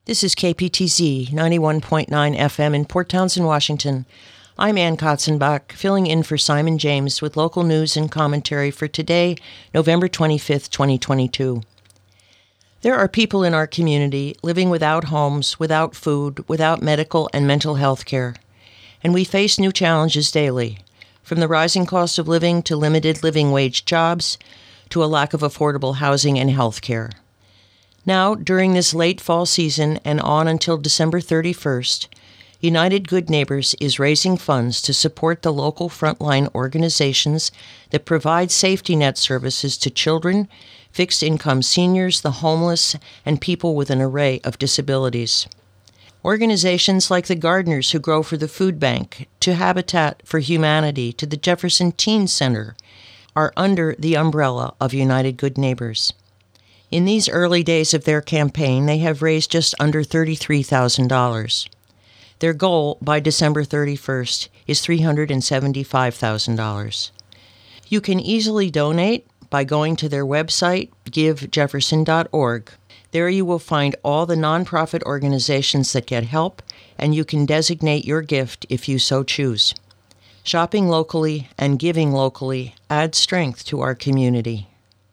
This is KPTZ 91.9 FM in Port Townsend, Washington. I'm Ann Katzenbach, filling in for Simon James with local news and commentary for today, November 25th, 2022. There are people in our community living without homes, without food, without medical and mental health care. And we face new challenges daily, from the rising cost of living to limited living wage jobs, to a lack of affordable housing and health care. Now, during this late fall season and on until December 31st, United Good Neighbors is raising funds to support the local frontline organizations that provide safety net services to children, fixed-income seniors, the homeless, and people with an array of disabilities. Organizations like the Gardeners Who Grow for the Food Bank, to Habitat for Humanity, to the Jefferson Teen Center, are under the umbrella of United Good Neighbors. In these early days of their campaign, they have raised just under $33,000. Their goal by December 31st is $375,000. You can easily donate by going to their website, givejefferson.org. There you will find all the nonprofit organizations that get help, and you can designate your gift if you so choose. Shopping locally and giving locally adds strength to our community.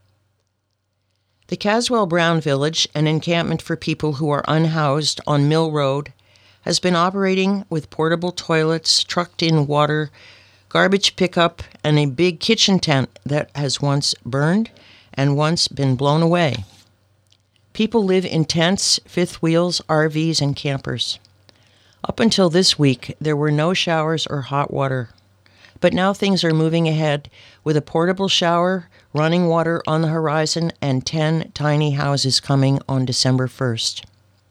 The Caswell Brown Village, an encampment for people who are unhoused on Mill Road, has been operating with portable toilets, trucked-in water, garbage pickup, and a big kitchen tent that has once burned and once been blown away. People live in tents, fifth wheels, RVs, and campers. Up until this week, there were no showers or hot water. But now things are moving ahead with a portable shower, running water on the horizon, and 10 tiny houses coming on December 1st.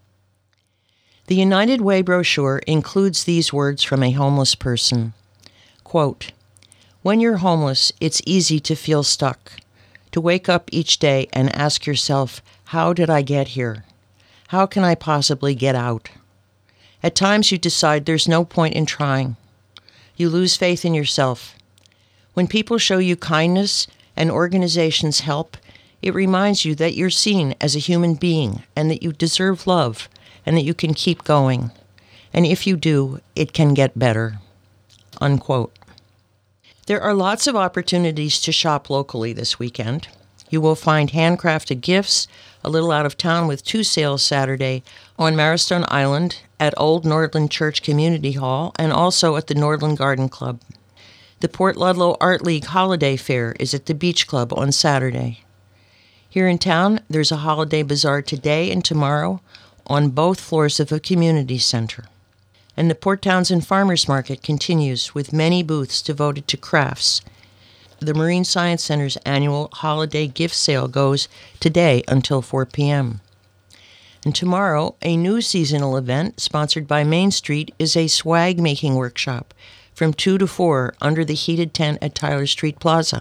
The United Way brochure includes these words from a homeless person. Quote, "When you're homeless, it's easy to feel stuck, to wake up each day and ask yourself, how did I get here? How can I possibly get out? At times you decide there's no point in trying. You lose faith in yourself. When people show you kindness and organizations help, it reminds you that you're seen as a human being and that you deserve love and that you can keep going. And if you do, it can get better." Unquote. There are lots of opportunities to shop locally this weekend. You will find handcrafted gifts a little out of town with 2 sales Saturday on Marrowstone Island at Old Nordland Church Community Hall and also at the Nordland Garden Club. The Port Ludlow Art League Holiday Fair is at the Beach Club on Saturday. Here in town, there's a holiday bazaar today and tomorrow on both floors of a community center. And the Port Townsend Farmers Market continues with many booths devoted to crafts. The Marine Science Center's annual holiday gift sale goes today until 4 p.m. And tomorrow, a new seasonal event sponsored by Main Street is a swag-making workshop from 2 to 4 under the heated tent at Tyler Street Plaza.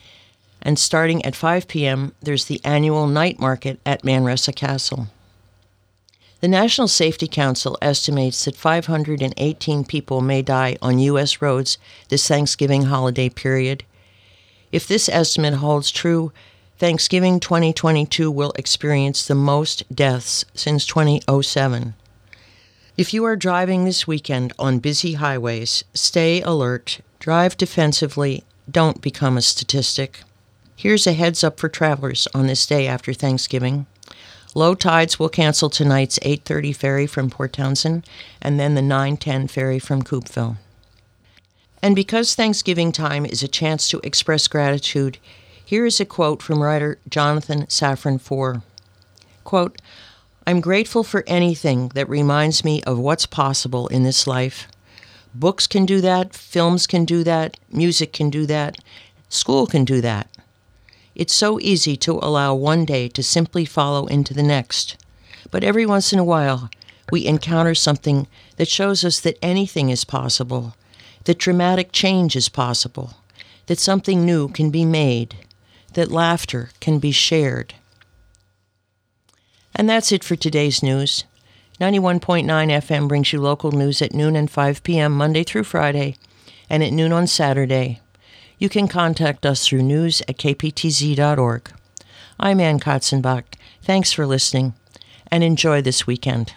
And starting at 5 p.m., there's the annual night market at Manresa Castle. The National Safety Council estimates that 518 people may die on U.S. roads this Thanksgiving holiday period. If this estimate holds true, Thanksgiving 2022 will experience the most deaths since 2007. If you are driving this weekend on busy highways, stay alert, drive defensively, don't become a statistic. Here's a heads up for travelers on this day after Thanksgiving. Low tides will cancel tonight's 8:30 ferry from Port Townsend and then the 9:10 ferry from Coupeville. And because Thanksgiving time is a chance to express gratitude, here is a quote from writer Jonathan Safran Foer. Quote, "I'm grateful for anything that reminds me of what's possible in this life. Books can do that, films can do that, music can do that, school can do that. It's so easy to allow one day to simply follow into the next. But every once in a while, we encounter something that shows us that anything is possible, that dramatic change is possible, that something new can be made, that laughter can be shared." And that's it for today's news. 91.9 FM brings you local news at noon and 5 p.m. Monday through Friday, and at noon on Saturday. You can contact us through news@kptz.org. I'm Ann Katzenbach. Thanks for listening, and enjoy this weekend.